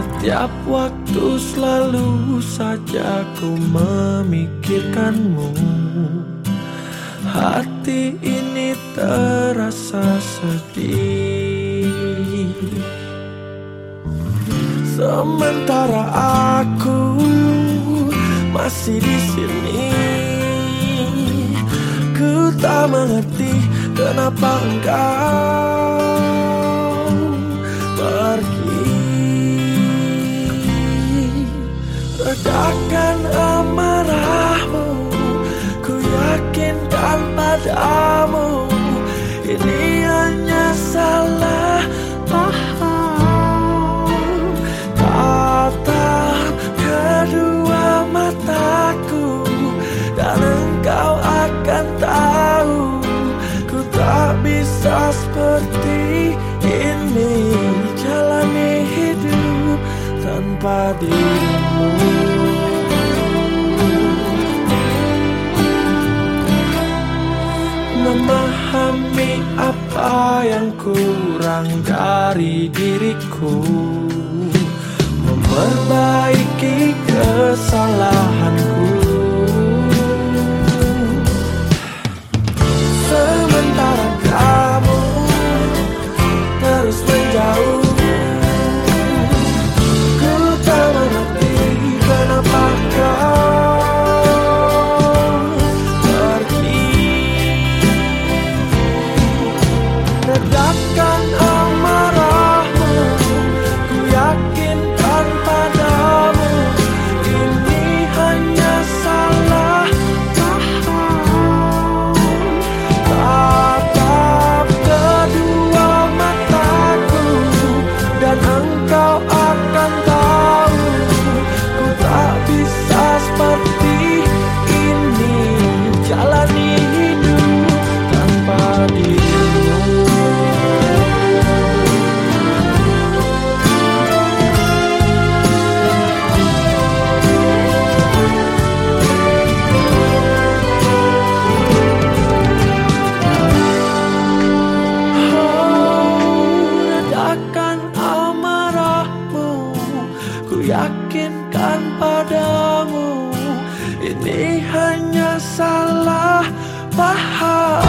Setiap waktu selalu saja ku memikirkanmu. Hati ini terasa sedih, sementara aku masih di sini. Ku tak mengerti kenapa engkau pergi. Redakan amarahmu, ku yakinkan padamu, ini hanya salah paham. Tatap kedua mataku dan engkau akan tahu, ku tak bisa seperti ini jalani hidup tanpa dirimu. Memahami apa yang kurang dari diriku, memperbaiki kesalahanku. Sementara kamu terus menjauh, ku tak mengerti kenapa kau pergi. Redakan amarahmu, ku yakinkan padamu, ini hanya salah paham. Tatap kedua mataku dan engkau akan tahu, ku tak bisa seperti ini jalani hidup tanpa dirimu. Redakan amarahmu, ku yakinkan padamu, ini hanya salah paham.